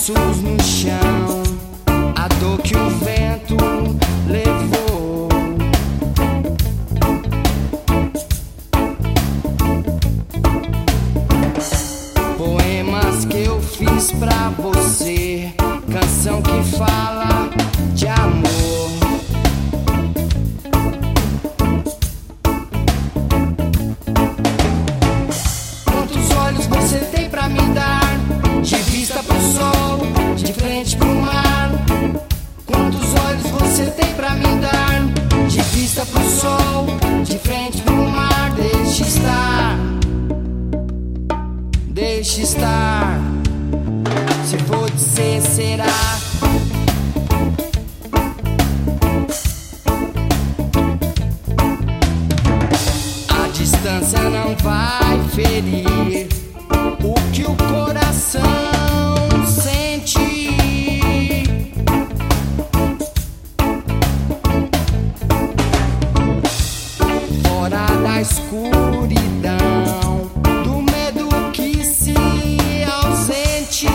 versos no chão, a dor que o vento levou. Poemas que eu fiz pra você, canção que fala de amor. Quantos olhos você tem pra me dar, de vista pro sol, de frente pro mar? Quantos olhos você tem pra me dar, de vista pro sol, de frente pro mar? Deixe estar, deixe estar. Se for dizer, será. A distância não vai ferir o que o coração sente. Fora da escuridão, do medo que se ausente.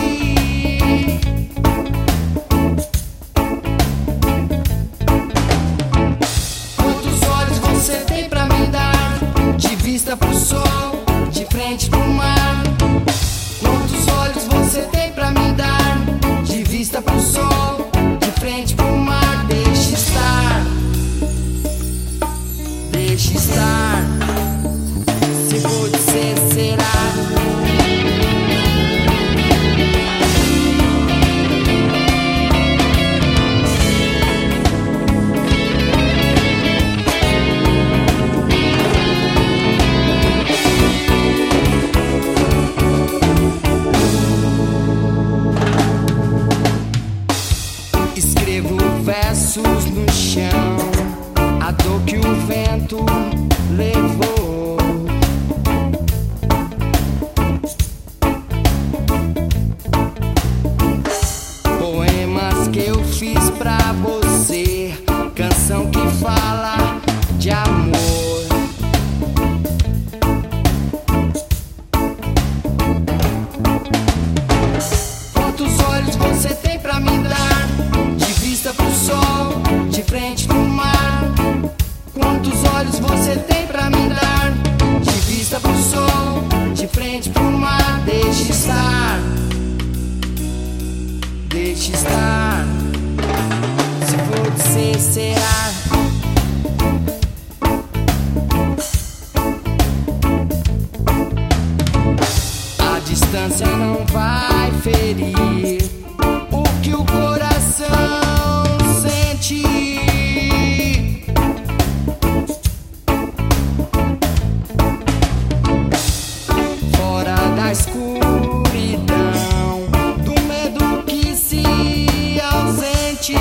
Quantos olhos você tem pra me dar, de vista pro sol, de frente pro mar? Quantos olhos você tem pra me dar, de vista pro sol, de frente pro mar? Deixe estar, deixe estar. Se for dizer, será. Escrevo versos no chão, a dor que o vento levou. Poemas que eu fiz pra você, canção que fala de amor. Quantos olhos você tem pra me dar, de vista pro sol, de frente pro mar? Quantos olhos você tem pra me dar, de vista pro sol, de frente pro mar? Deixe estar, deixe estar. Se for dizer, será. A distância não vai ferir o que o coração sente. Fora da escuridão, do medo que se ausente.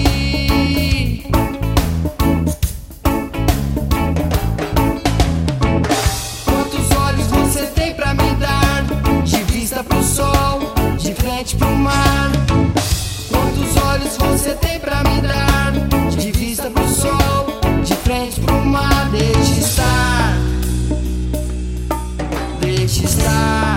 Quantos olhos você tem pra me dar, de vista pro sol, de frente pro mar? Quantos olhos você tem pra me dar, de vista pro sol, de frente pro mar? Deixe estar, deixe estar.